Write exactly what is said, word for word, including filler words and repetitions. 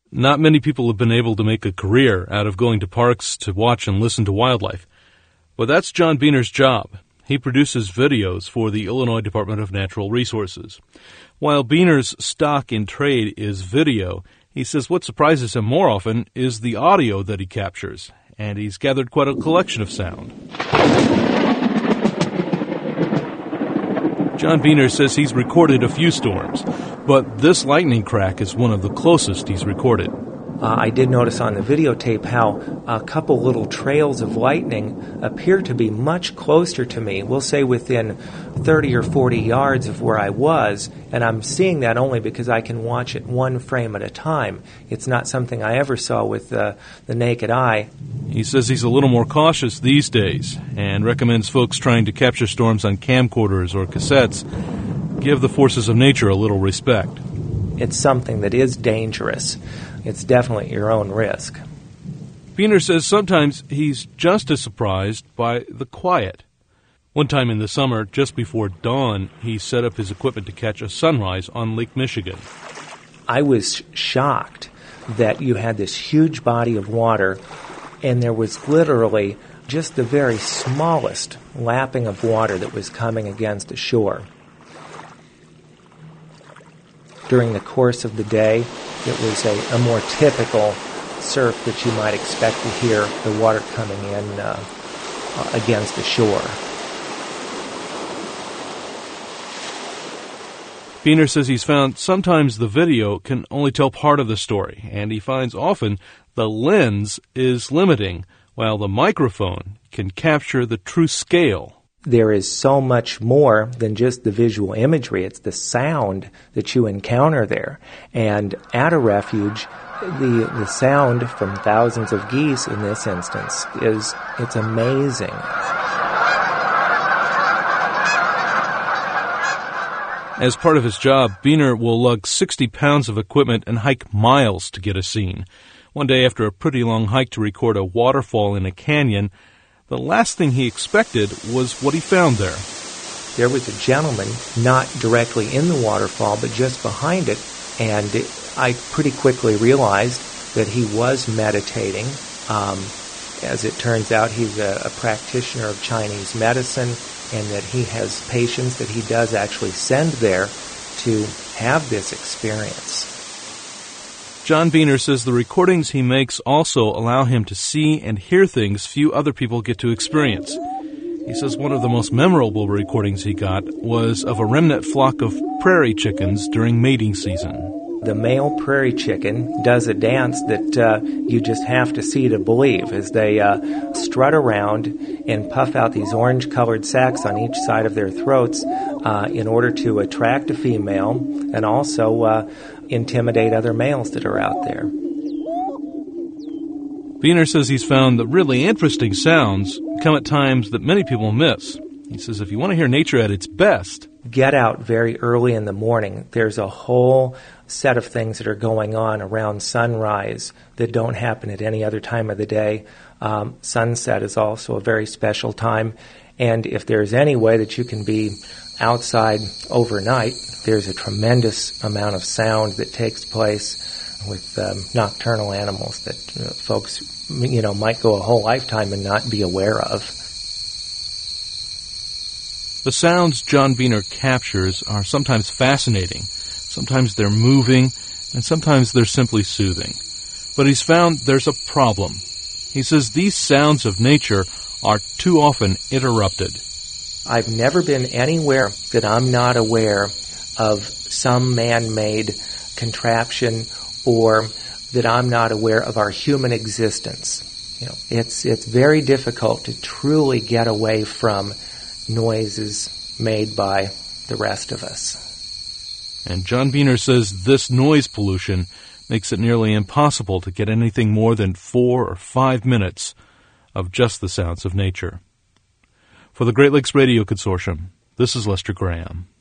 Not many people have been able to make a career out of going to parks to watch and listen to wildlife. But that's John Biener's job. He produces videos for the Illinois Department of Natural Resources. While Biener's stock in trade is video, he says what surprises him more often is the audio that he captures, and he's gathered quite a collection of sound. John Biener says he's recorded a few storms, but this lightning crack is one of the closest he's recorded. Uh, I did notice on the videotape how a couple little trails of lightning appear to be much closer to me, we'll say within thirty or forty yards of where I was, and I'm seeing that only because I can watch it one frame at a time. It's not something I ever saw with uh, the naked eye. He says he's a little more cautious these days and recommends folks trying to capture storms on camcorders or cassettes give the forces of nature a little respect. It's something that is dangerous. It's definitely your own risk. Biener says sometimes he's just as surprised by the quiet. One time in the summer, just before dawn, he set up his equipment to catch a sunrise on Lake Michigan. I was shocked that you had this huge body of water, and there was literally just the very smallest lapping of water that was coming against the shore. During the course of the day, it was a, a more typical surf that you might expect to hear the water coming in uh, against the shore. Biener says he's found sometimes the video can only tell part of the story, and he finds often the lens is limiting, while the microphone can capture the true scale. There is so much more than just the visual imagery. It's the sound that you encounter there. And at a refuge, the the sound from thousands of geese in this instance is, it's amazing. As part of his job, Biener will lug sixty pounds of equipment and hike miles to get a scene. One day, after a pretty long hike to record a waterfall in a canyon, the last thing he expected was what he found there. There was a gentleman not directly in the waterfall, but just behind it, and I pretty quickly realized that he was meditating. Um, as it turns out, he's a, a practitioner of Chinese medicine, and that he has patients that he does actually send there to have this experience. John Biener says the recordings he makes also allow him to see and hear things few other people get to experience. He says one of the most memorable recordings he got was of a remnant flock of prairie chickens during mating season. The male prairie chicken does a dance that uh, you just have to see to believe, as they uh, strut around and puff out these orange-colored sacs on each side of their throats uh, in order to attract a female and also uh, intimidate other males that are out there. Biener says he's found that really interesting sounds come at times that many people miss. He says if you want to hear nature at its best, get out very early in the morning. There's a whole set of things that are going on around sunrise that don't happen at any other time of the day. Um, sunset is also a very special time. And if there's any way that you can be outside overnight, there's a tremendous amount of sound that takes place with um, nocturnal animals that uh, folks, you know, might go a whole lifetime and not be aware of. The sounds John Biener captures are sometimes fascinating, sometimes they're moving, and sometimes they're simply soothing. But he's found there's a problem. He says these sounds of nature are too often interrupted. I've never been anywhere that I'm not aware of some man-made contraption or that I'm not aware of our human existence. You know, it's it's very difficult to truly get away from noises made by the rest of us. And John Biener says this noise pollution makes it nearly impossible to get anything more than four or five minutes of just the sounds of nature. For the Great Lakes Radio Consortium, this is Lester Graham.